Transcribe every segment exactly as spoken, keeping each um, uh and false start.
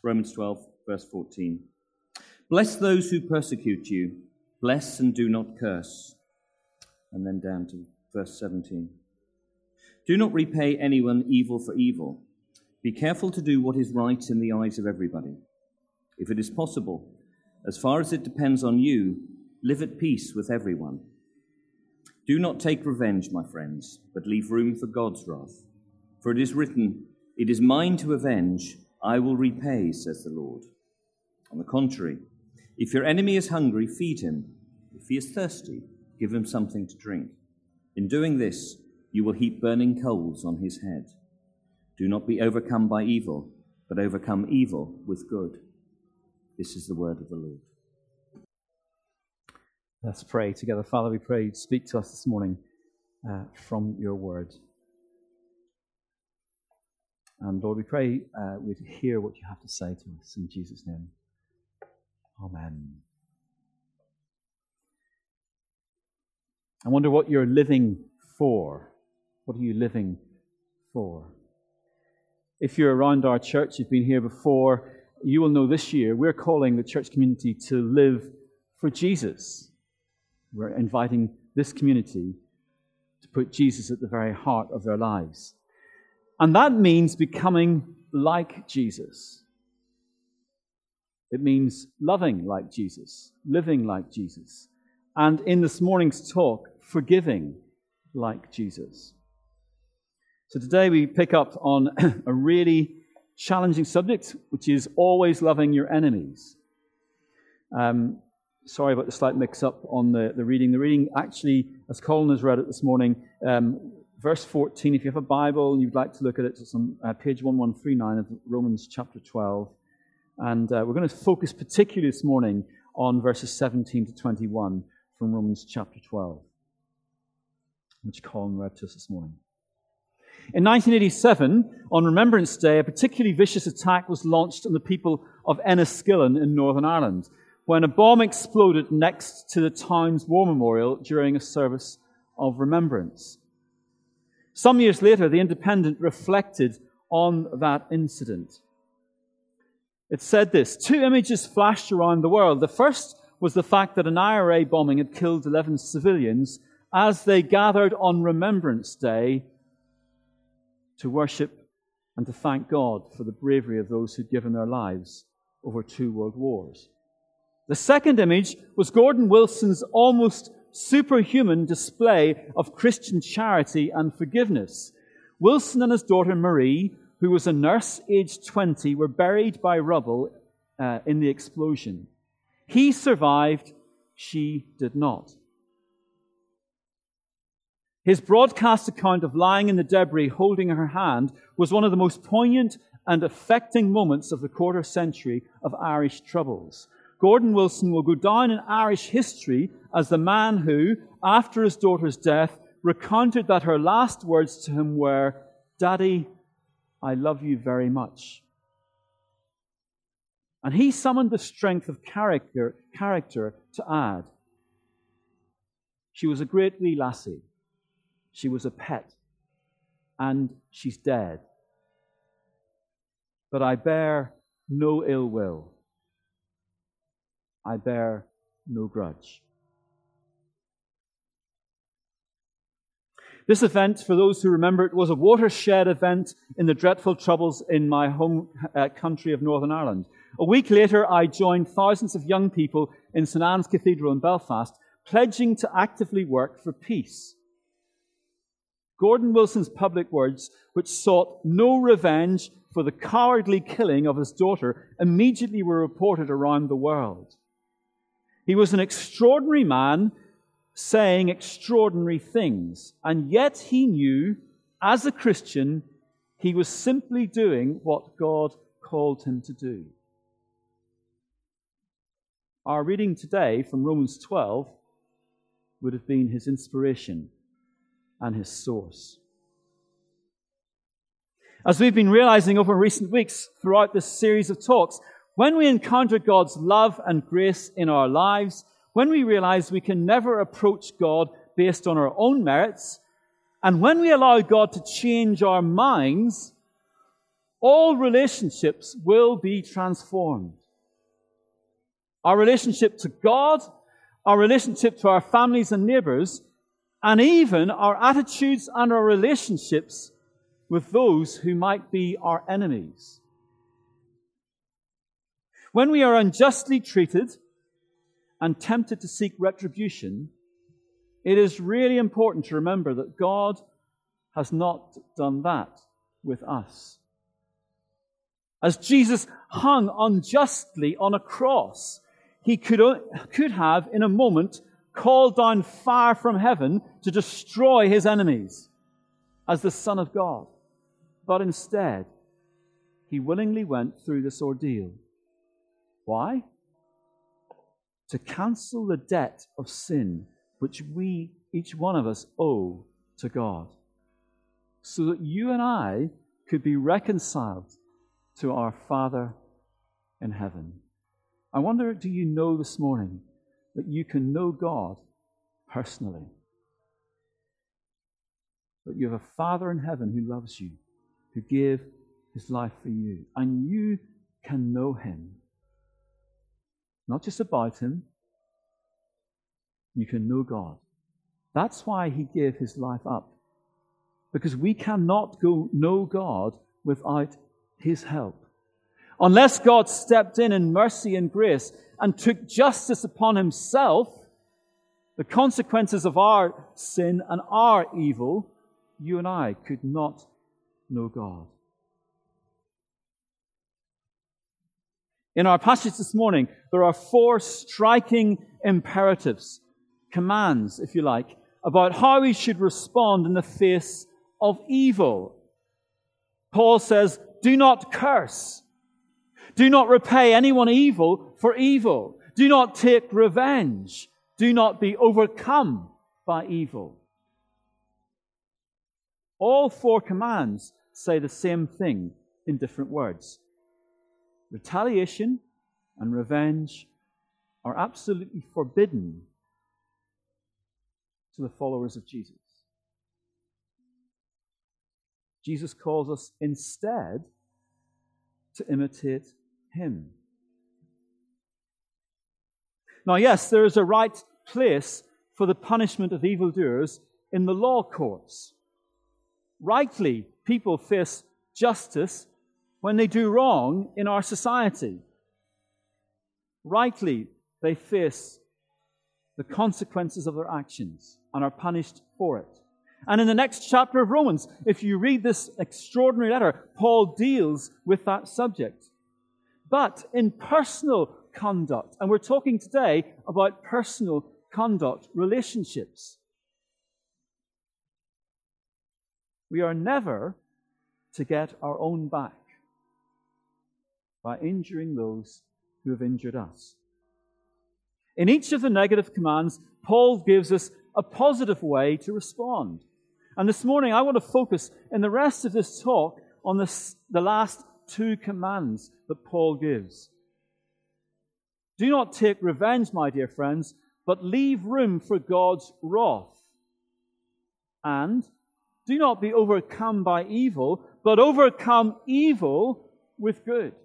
Romans twelve, verse fourteen. Bless those who persecute you. Bless and do not curse. And then down to verse seventeen. Do not repay anyone evil for evil. Be careful to do what is right in the eyes of everybody. If it is possible, as far as it depends on you, live at peace with everyone. Do not take revenge, my friends, but leave room for God's wrath. For it is written, "It is mine to avenge, I will repay," says the Lord. On the contrary, if your enemy is hungry, feed him. If he is thirsty, give him something to drink. In doing this, you will heap burning coals on his head. Do not be overcome by evil, but overcome evil with good. This is the word of the Lord. Let's pray together. Father, we pray, speak to us this morning uh, from your word. And Lord, we pray uh, we'd hear what you have to say to us in Jesus' name. Amen. I wonder what you're living for. What are you living for? If you're around our church, you've been here before, you will know this year we're calling the church community to live for Jesus. We're inviting this community to put Jesus at the very heart of their lives. And that means becoming like Jesus. It means loving like Jesus, living like Jesus, and in this morning's talk, forgiving like Jesus. So today we pick up on a really challenging subject, which is always loving your enemies. Um, sorry about the slight mix-up on the, the reading. The reading actually, as Colin has read it this morning, um, verse fourteen, if you have a Bible and you'd like to look at it, it's on uh, page eleven thirty-nine of Romans chapter twelve. And uh, we're going to focus particularly this morning on verses seventeen to twenty-one from Romans chapter twelve, which Colin read to us this morning. In nineteen eighty-seven, on Remembrance Day, a particularly vicious attack was launched on the people of Enniskillen in Northern Ireland, when a bomb exploded next to the town's war memorial during a service of remembrance. Some years later, The Independent reflected on that incident. It said this: two images flashed around the world. The first was the fact that an I R A bombing had killed eleven civilians as they gathered on Remembrance Day to worship and to thank God for the bravery of those who'd given their lives over two world wars. The second image was Gordon Wilson's almost superhuman display of Christian charity and forgiveness. Wilson and his daughter Marie, who was a nurse aged twenty, were buried by rubble uh, in the explosion. He survived, she did not. His broadcast account of lying in the debris holding her hand was one of the most poignant and affecting moments of the quarter century of Irish troubles. Gordon Wilson will go down in Irish history as the man who, after his daughter's death, recounted that her last words to him were, "Daddy, I love you very much." And he summoned the strength of character, character to add, "She was a great wee lassie. She was a pet. And she's dead. But I bear no ill will. I bear no grudge." This event, for those who remember it, was a watershed event in the dreadful troubles in my home uh, country of Northern Ireland. A week later, I joined thousands of young people in St Anne's Cathedral in Belfast, pledging to actively work for peace. Gordon Wilson's public words, which sought no revenge for the cowardly killing of his daughter, immediately were reported around the world. He was an extraordinary man, saying extraordinary things, and yet he knew, as a Christian, he was simply doing what God called him to do. Our reading today from Romans twelve would have been his inspiration and his source. As we've been realizing over recent weeks throughout this series of talks, when we encounter God's love and grace in our lives, when we realize we can never approach God based on our own merits, and when we allow God to change our minds, all relationships will be transformed. Our relationship to God, our relationship to our families and neighbors, and even our attitudes and our relationships with those who might be our enemies. When we are unjustly treated and tempted to seek retribution, it is really important to remember that God has not done that with us. As Jesus hung unjustly on a cross, he could, could have, in a moment, called down fire from heaven to destroy his enemies as the Son of God. But instead, he willingly went through this ordeal. Why? To cancel the debt of sin which we, each one of us, owe to God, so that you and I could be reconciled to our Father in heaven. I wonder, do you know this morning that you can know God personally? That you have a Father in heaven who loves you, who gave his life for you, and you can know him. Not just about him, you can know God. That's why he gave his life up. Because we cannot go know God without his help. Unless God stepped in in mercy and grace and took justice upon himself, the consequences of our sin and our evil, you and I could not know God. In our passage this morning, there are four striking imperatives, commands, if you like, about how we should respond in the face of evil. Paul says, do not curse. Do not repay anyone evil for evil. Do not take revenge. Do not be overcome by evil. All four commands say the same thing in different words. Retaliation and revenge are absolutely forbidden to the followers of Jesus. Jesus calls us instead to imitate him. Now, yes, there is a right place for the punishment of evildoers in the law courts. Rightly, people face justice when they do wrong in our society. Rightly, they face the consequences of their actions and are punished for it. And in the next chapter of Romans, if you read this extraordinary letter, Paul deals with that subject. But in personal conduct, and we're talking today about personal conduct, relationships, we are never to get our own back by injuring those who have injured us. In each of the negative commands, Paul gives us a positive way to respond. And this morning, I want to focus in the rest of this talk on this, the last two commands that Paul gives. Do not take revenge, my dear friends, but leave room for God's wrath. And do not be overcome by evil, but overcome evil with good.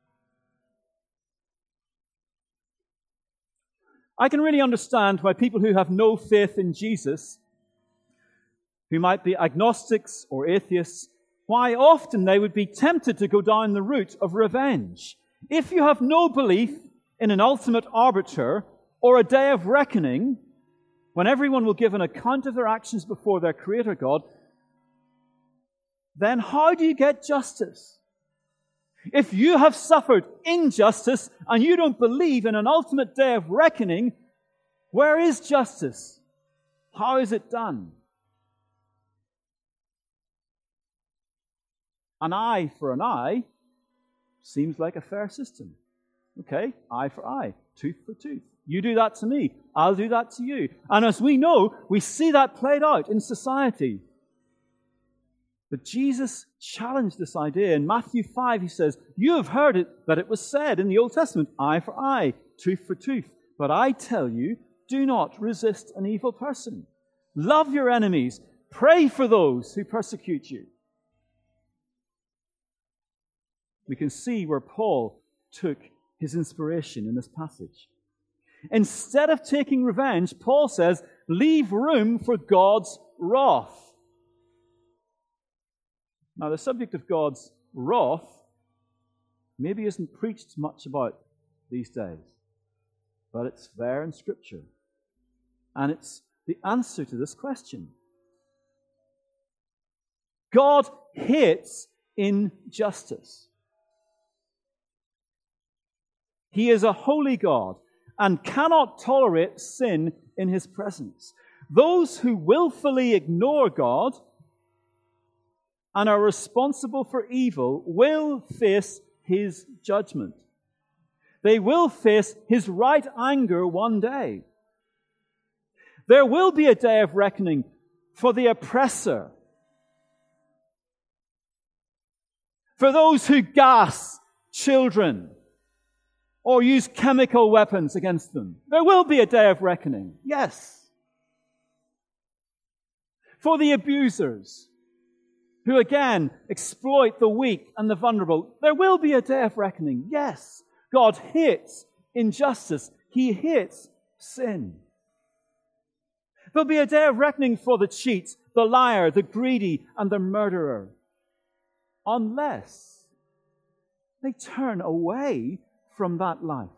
I can really understand why people who have no faith in Jesus, who might be agnostics or atheists, why often they would be tempted to go down the route of revenge. If you have no belief in an ultimate arbiter or a day of reckoning, when everyone will give an account of their actions before their Creator God, then how do you get justice? If you have suffered injustice and you don't believe in an ultimate day of reckoning, where is justice? How is it done? An eye for an eye seems like a fair system. Okay, eye for eye, tooth for tooth. You do that to me, I'll do that to you. And as we know, we see that played out in society. But Jesus challenged this idea. In Matthew five, he says, you have heard it, that it was said in the Old Testament, eye for eye, tooth for tooth. But I tell you, do not resist an evil person. Love your enemies. Pray for those who persecute you. We can see where Paul took his inspiration in this passage. Instead of taking revenge, Paul says, leave room for God's wrath. Now, the subject of God's wrath maybe isn't preached much about these days, but it's there in Scripture. And it's the answer to this question. God hates injustice. He is a holy God and cannot tolerate sin in His presence. Those who willfully ignore God and are responsible for evil will face His judgment. They will face His right anger one day. There will be a day of reckoning for the oppressor, for those who gas children or use chemical weapons against them. There will be a day of reckoning, yes. For the abusers who again exploit the weak and the vulnerable, there will be a day of reckoning, yes. God hates injustice. He hates sin. There'll be a day of reckoning for the cheat, the liar, the greedy, and the murderer, unless they turn away from that life.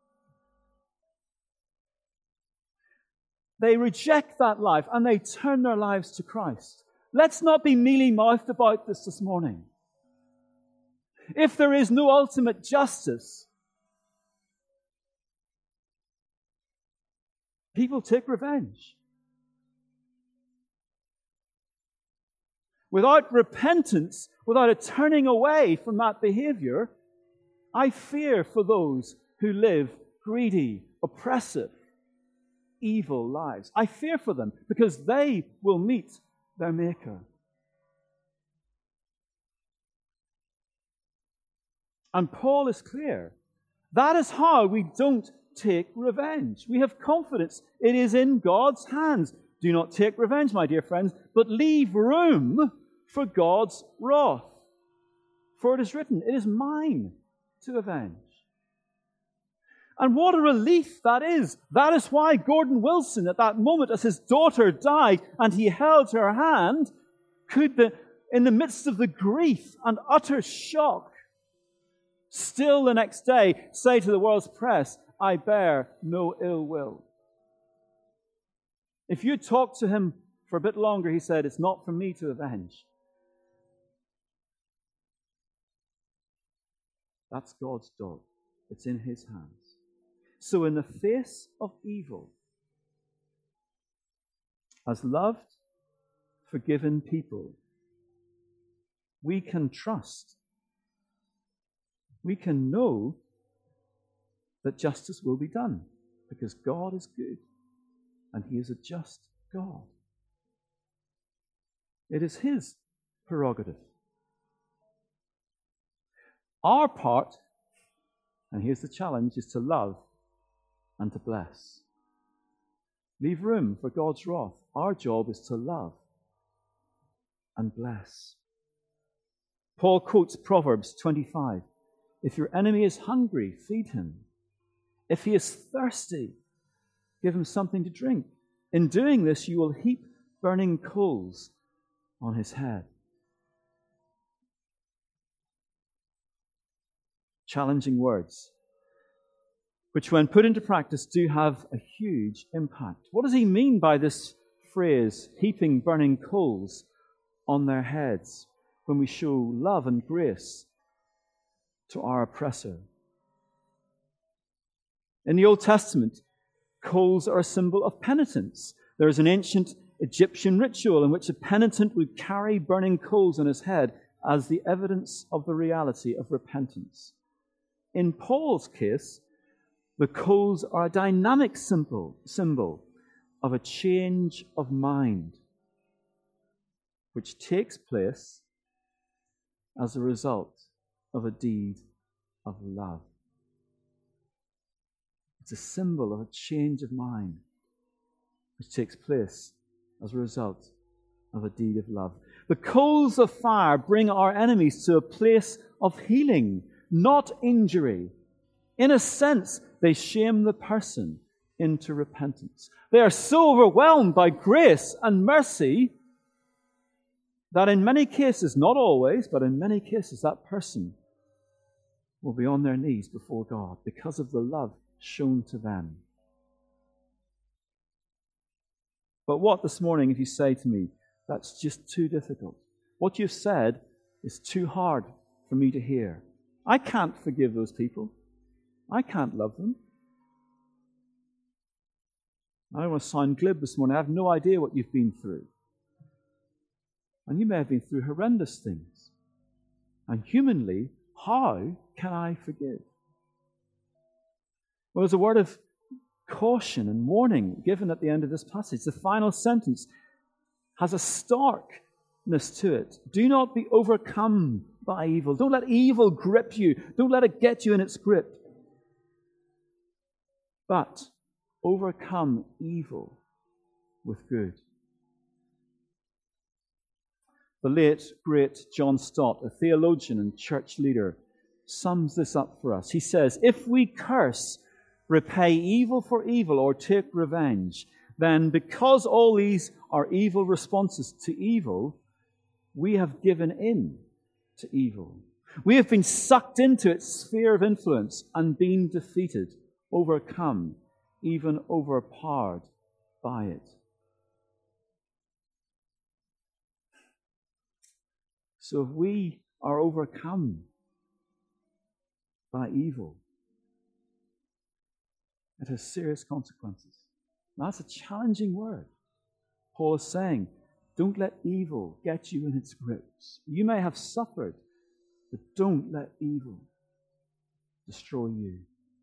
They reject that life and they turn their lives to Christ. Let's not be mealy-mouthed about this this morning. If there is no ultimate justice, people take revenge. Without repentance, without a turning away from that behavior, I fear for those who live greedy, oppressive, evil lives. I fear for them because they will meet their Maker. And Paul is clear. That is how we don't take revenge. We have confidence. It is in God's hands. Do not take revenge, my dear friends, but leave room for God's wrath. For it is written, it is mine to avenge. And what a relief that is. That is why Gordon Wilson, at that moment as his daughter died and he held her hand, could, the, in the midst of the grief and utter shock, still the next day say to the world's press, I bear no ill will. If you talk to him for a bit longer, he said, it's not for me to avenge. That's God's job. It's in His hands. So in the face of evil, as loved, forgiven people, we can trust. We can know that justice will be done because God is good and He is a just God. It is His prerogative. Our part, and here's the challenge, is to love and to bless. Leave room for God's wrath. Our job is to love and bless. Paul quotes Proverbs twenty-five. If your enemy is hungry, feed him. If he is thirsty, give him something to drink. In doing this, you will heap burning coals on his head. Challenging words, which when put into practice do have a huge impact. What does he mean by this phrase, heaping burning coals on their heads, when we show love and grace to our oppressor? In the Old Testament, coals are a symbol of penitence. There is an ancient Egyptian ritual in which a penitent would carry burning coals on his head as the evidence of the reality of repentance. In Paul's case, the coals are a dynamic symbol, symbol of a change of mind, which takes place as a result of a deed of love. It's a symbol of a change of mind, which takes place as a result of a deed of love. The coals of fire bring our enemies to a place of healing, not injury. In a sense, they shame the person into repentance. They are so overwhelmed by grace and mercy that in many cases, not always, but in many cases, that person will be on their knees before God because of the love shown to them. But what this morning if you say to me, that's just too difficult? What you've said is too hard for me to hear. I can't forgive those people. I can't love them. I don't want to sound glib this morning. I have no idea what you've been through. And you may have been through horrendous things. And humanly, how can I forgive? Well, there's a word of caution and warning given at the end of this passage. The final sentence has a starkness to it. Do not be overcome by evil. Don't let evil grip you. Don't let it get you in its grip. But overcome evil with good. The late, great John Stott, a theologian and church leader, sums this up for us. He says, if we curse, repay evil for evil, or take revenge, then because all these are evil responses to evil, we have given in to evil. We have been sucked into its sphere of influence and been defeated, overcome, even overpowered by it. So if we are overcome by evil, it has serious consequences. Now, that's a challenging word. Paul is saying, don't let evil get you in its grips. You may have suffered, but don't let evil destroy you.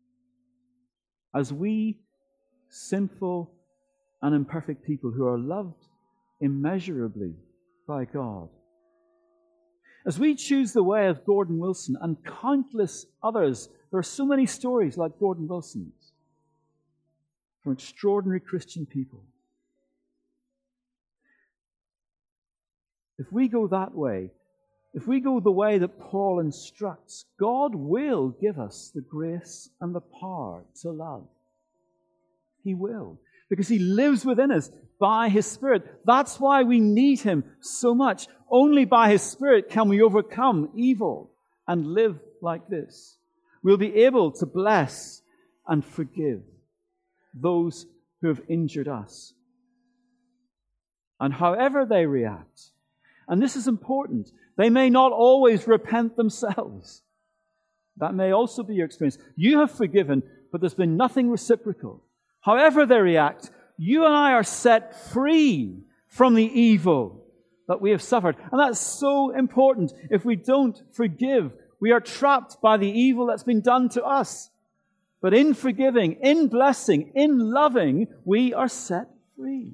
As we, sinful and imperfect people who are loved immeasurably by God, as we choose the way of Gordon Wilson and countless others, there are so many stories like Gordon Wilson's from extraordinary Christian people. If we go that way, if we go the way that Paul instructs, God will give us the grace and the power to love. He will. Because He lives within us by His Spirit. That's why we need Him so much. Only by His Spirit can we overcome evil and live like this. We'll be able to bless and forgive those who have injured us. And however they react, and this is important, they may not always repent themselves. That may also be your experience. You have forgiven, but there's been nothing reciprocal. However they react, you and I are set free from the evil that we have suffered. And that's so important. If we don't forgive, we are trapped by the evil that's been done to us. But in forgiving, in blessing, in loving, we are set free.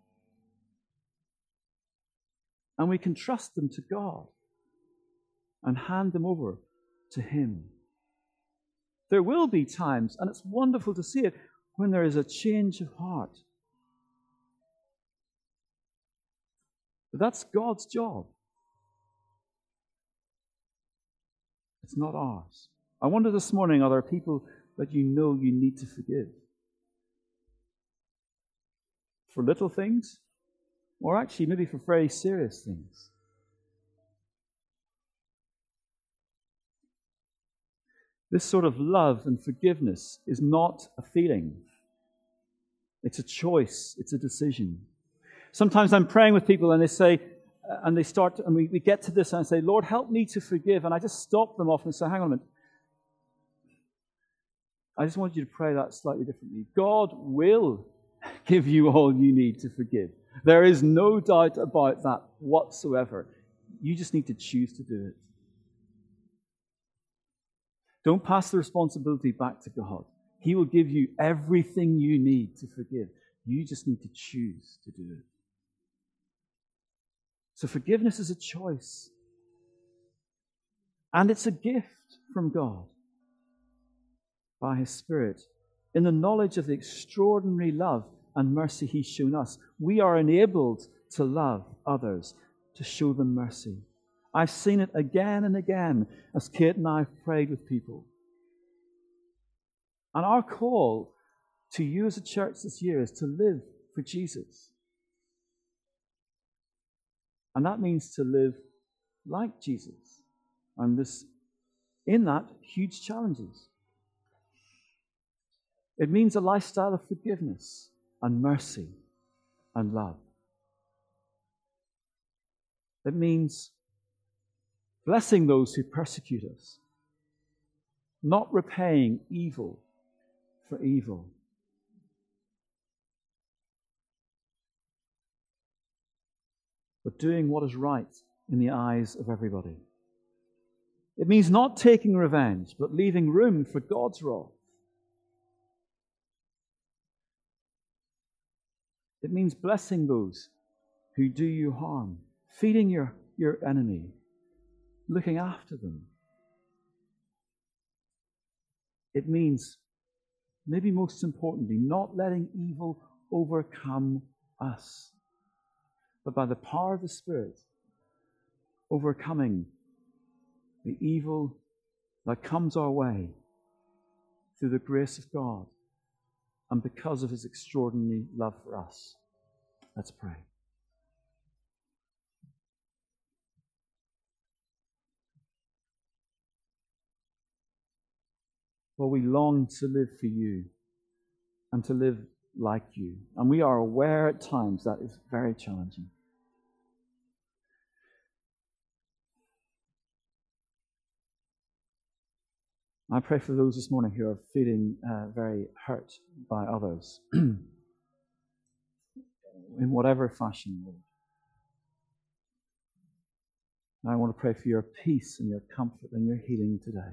And we can trust them to God and hand them over to Him. There will be times, and it's wonderful to see it, when there is a change of heart. But that's God's job. It's not ours. I wonder this morning, are there people that you know you need to forgive? For little things? Or actually maybe for very serious things? This sort of love and forgiveness is not a feeling. It's a choice. It's a decision. Sometimes I'm praying with people and they say, and they start, and we, we get to this and I say, Lord, help me to forgive. And I just stop them off and say, hang on a minute. I just want you to pray that slightly differently. God will give you all you need to forgive. There is no doubt about that whatsoever. You just need to choose to do it. Don't pass the responsibility back to God. He will give you everything you need to forgive. You just need to choose to do it. So forgiveness is a choice. And it's a gift from God by His Spirit. In the knowledge of the extraordinary love and mercy He's shown us, we are enabled to love others, to show them mercy. I've seen it again and again as Kate and I have prayed with people. And our call to you as a church this year is to live for Jesus. And that means to live like Jesus. And this, in that, huge challenges. It means a lifestyle of forgiveness and mercy and love. It means blessing those who persecute us, not repaying evil for evil. But doing what is right in the eyes of everybody. It means not taking revenge, but leaving room for God's wrath. It means blessing those who do you harm, feeding your, your enemy, looking after them. It means, maybe most importantly, not letting evil overcome us, but by the power of the Spirit, overcoming the evil that comes our way through the grace of God and because of His extraordinary love for us. Let's pray. Lord, we long to live for you and to live like you. And we are aware at times that is very challenging. I pray for those this morning who are feeling uh, very hurt by others in whatever fashion, Lord. And I want to pray for your peace and your comfort and your healing today.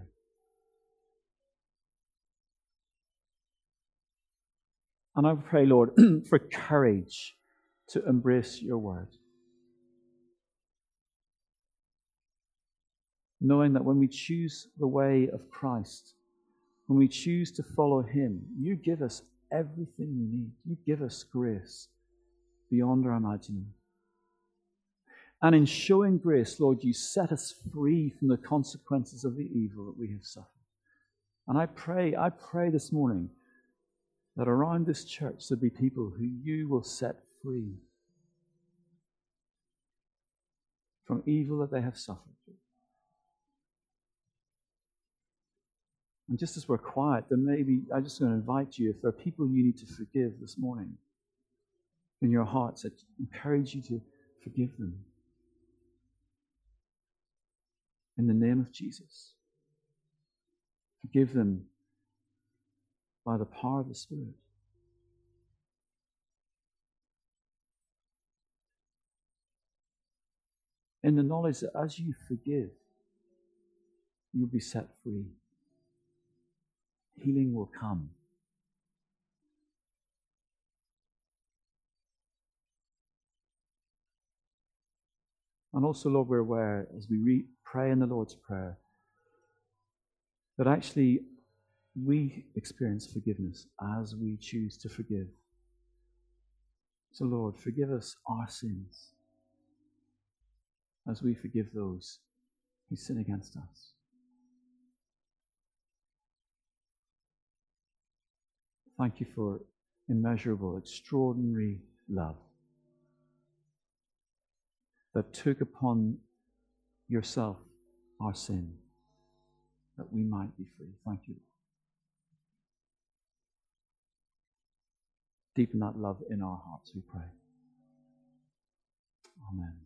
And I pray, Lord, for courage to embrace your word. Knowing that when we choose the way of Christ, when we choose to follow Him, you give us everything we need. You give us grace beyond our imagining. And in showing grace, Lord, you set us free from the consequences of the evil that we have suffered. And I pray, I pray this morning that around this church there'll be people who you will set free from evil that they have suffered. And just as we're quiet, then maybe I'm just going to invite you, if there are people you need to forgive this morning in your hearts, I encourage you to forgive them. In the name of Jesus. Forgive them by the power of the Spirit. In the knowledge that as you forgive, you'll be set free. Healing will come. And also, Lord, we're aware as we re- pray in the Lord's Prayer that actually we experience forgiveness as we choose to forgive. So, Lord, forgive us our sins as we forgive those who sin against us. Thank you for immeasurable, extraordinary love that took upon yourself our sin, that we might be free. Thank you. Deepen that love in our hearts, we pray. Amen.